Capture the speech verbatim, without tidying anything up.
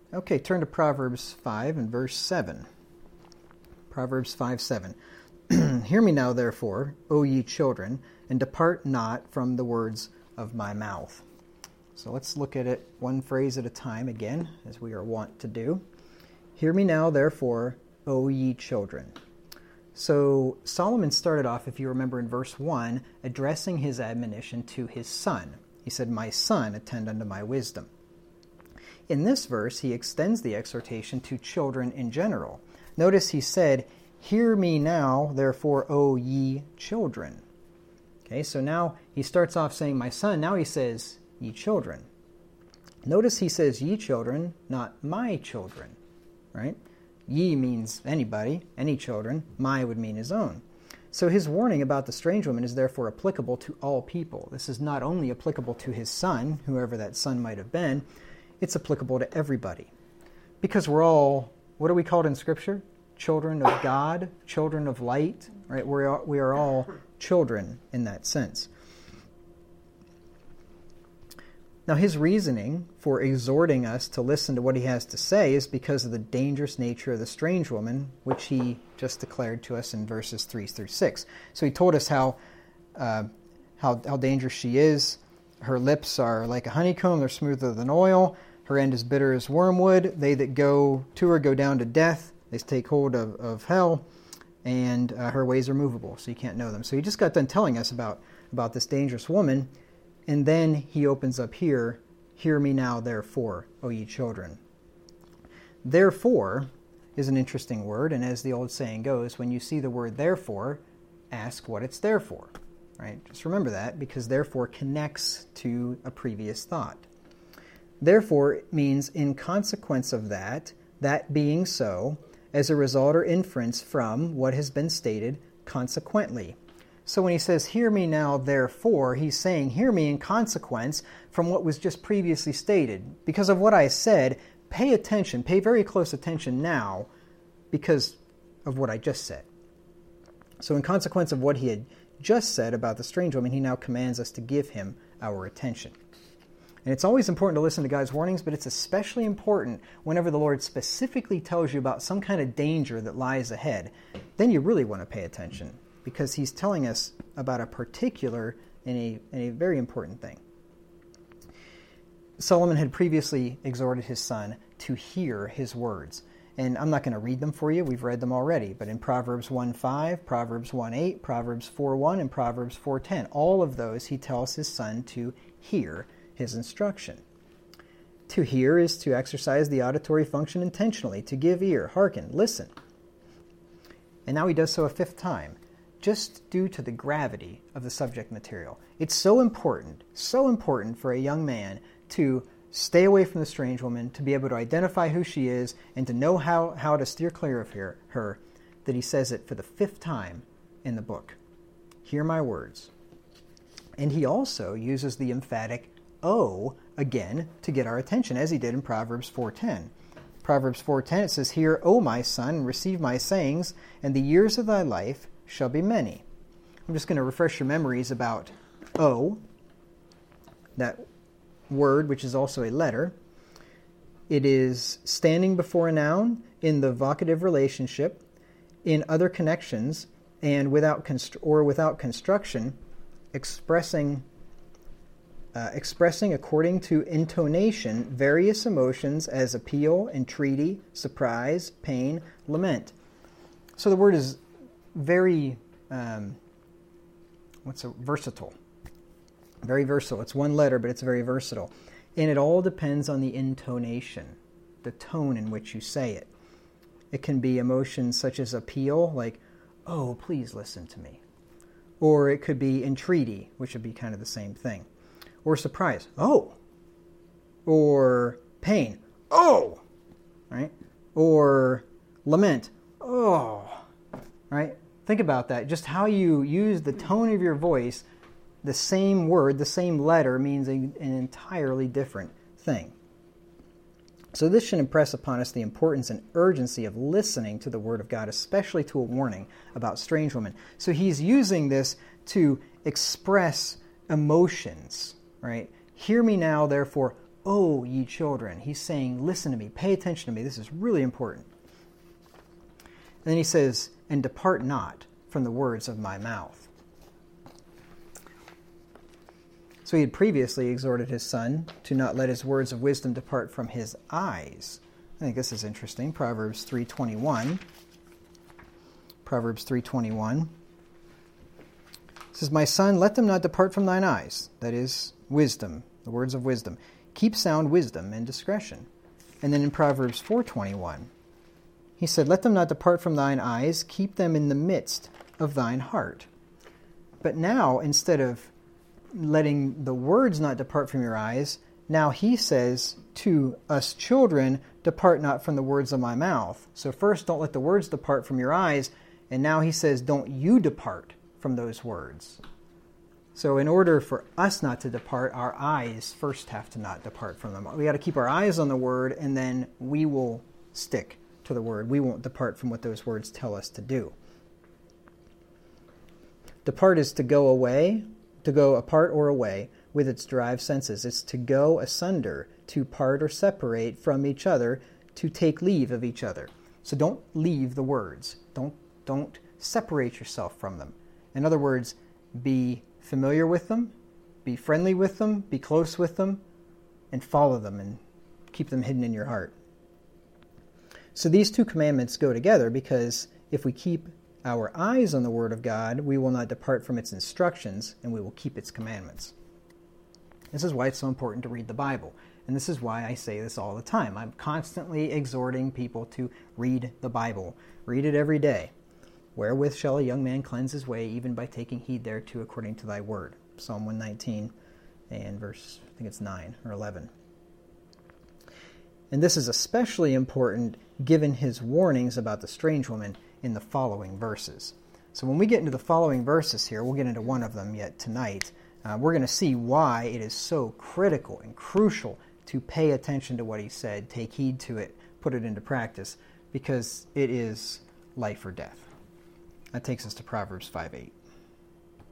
Okay, turn to Proverbs five and verse seven. Proverbs five seven. Hear me now, therefore, O ye children, and depart not from the words of my mouth. So let's look at it one phrase at a time again, as we are wont to do. Hear me now, therefore, O ye children. So Solomon started off, if you remember in verse one, addressing his admonition to his son. He said, my son, attend unto my wisdom. In this verse, he extends the exhortation to children in general. Notice he said, hear me now, therefore, O ye children. Okay, so now he starts off saying, my son. Now he says, ye children. Notice he says, ye children, not my children, right? Ye means anybody, any children. My would mean his own. So his warning about the strange woman is therefore applicable to all people. This is not only applicable to his son, whoever that son might have been, it's applicable to everybody. Because we're all, what are we called in Scripture? Children of God, children of light, right? We are, we are all children in that sense. Now, his reasoning for exhorting us to listen to what he has to say is because of the dangerous nature of the strange woman, which he just declared to us in verses three through six. So he told us how, uh, how, how dangerous she is. Her lips are like a honeycomb, they're smoother than oil. Her end is bitter as wormwood. They that go to her go down to death. They take hold of, of hell, and uh, her ways are movable, so you can't know them. So he just got done telling us about, about this dangerous woman, and then he opens up here, hear me now, therefore, O ye children. Therefore is an interesting word, and as the old saying goes, when you see the word therefore, ask what it's there for. Right? Just remember that, because therefore connects to a previous thought. Therefore means in consequence of that, that being so, as a result or inference from what has been stated consequently. So when he says, hear me now, therefore, he's saying, hear me in consequence from what was just previously stated. Because of what I said, pay attention, pay very close attention now, because of what I just said. So in consequence of what he had just said about the strange woman, he now commands us to give him our attention. And it's always important to listen to God's warnings, but it's especially important whenever the Lord specifically tells you about some kind of danger that lies ahead. Then you really want to pay attention, because he's telling us about a particular and a, and a very important thing. Solomon had previously exhorted his son to hear his words. And I'm not going to read them for you. We've read them already. But in Proverbs one five, Proverbs one eight, Proverbs four one, and Proverbs four ten, all of those he tells his son to hear his instruction. To hear is to exercise the auditory function intentionally, to give ear, hearken, listen. And now he does so a fifth time, just due to the gravity of the subject material. It's so important, so important for a young man to stay away from the strange woman, to be able to identify who she is, and to know how, how to steer clear of her, her, that he says it for the fifth time in the book. Hear my words. And he also uses the emphatic O again to get our attention, as he did in Proverbs four ten. Proverbs four ten, it says, hear, O my son, and receive my sayings, and the years of thy life shall be many. I'm just going to refresh your memories about O, that word, which is also a letter. It is standing before a noun in the vocative relationship, in other connections, and without const- or without construction, expressing uh, expressing according to intonation various emotions as appeal, entreaty, surprise, pain, lament. So the word is very um, what's a versatile. Very versatile. It's one letter, but it's very versatile. And it all depends on the intonation, the tone in which you say it. It can be emotions such as appeal, like, oh, please listen to me. Or it could be entreaty, which would be kind of the same thing. Or surprise, oh. Or pain, oh. Right? Or lament, oh. Right? Think about that. Just how you use the tone of your voice. The same word, the same letter means a, an entirely different thing. So this should impress upon us the importance and urgency of listening to the Word of God, especially to a warning about strange women. So he's using this to express emotions, right? Hear me now, therefore, Oh, ye children. He's saying, listen to me, pay attention to me. This is really important. And then he says, and depart not from the words of my mouth. So he had previously exhorted his son to not let his words of wisdom depart from his eyes. I think this is interesting. Proverbs three twenty-one. Proverbs three twenty-one. It says, my son, let them not depart from thine eyes. That is wisdom, the words of wisdom. Keep sound wisdom and discretion. And then in Proverbs four twenty-one, he said, let them not depart from thine eyes. Keep them in the midst of thine heart. But now, instead of letting the words not depart from your eyes, now he says to us children, depart not from the words of my mouth. So first, don't let the words depart from your eyes, and now he says, don't you depart from those words. So in order for us not to depart, our eyes first have to not depart from them. We got to keep our eyes on the word, and then we will stick to the word. We won't depart from what those words tell us to do. Depart is to go away, to go apart or away with its derived senses. It's to go asunder, to part or separate from each other, to take leave of each other. So don't leave the words. Don't, don't separate yourself from them. In other words, be familiar with them, be friendly with them, be close with them, and follow them and keep them hidden in your heart. So these two commandments go together because if we keep our eyes on the Word of God, we will not depart from its instructions, and we will keep its commandments. This is why it's so important to read the Bible. And this is why I say this all the time. I'm constantly exhorting people to read the Bible. Read it every day. Wherewith shall a young man cleanse his way, even by taking heed thereto according to thy word. Psalm one nineteen and verse, I think it's nine or eleven. And this is especially important given his warnings about the strange woman in the following verses. So when we get into the following verses here, we'll get into one of them yet tonight, uh, we're going to see why it is so critical and crucial to pay attention to what he said, take heed to it, put it into practice, because it is life or death. That takes us to Proverbs five eight.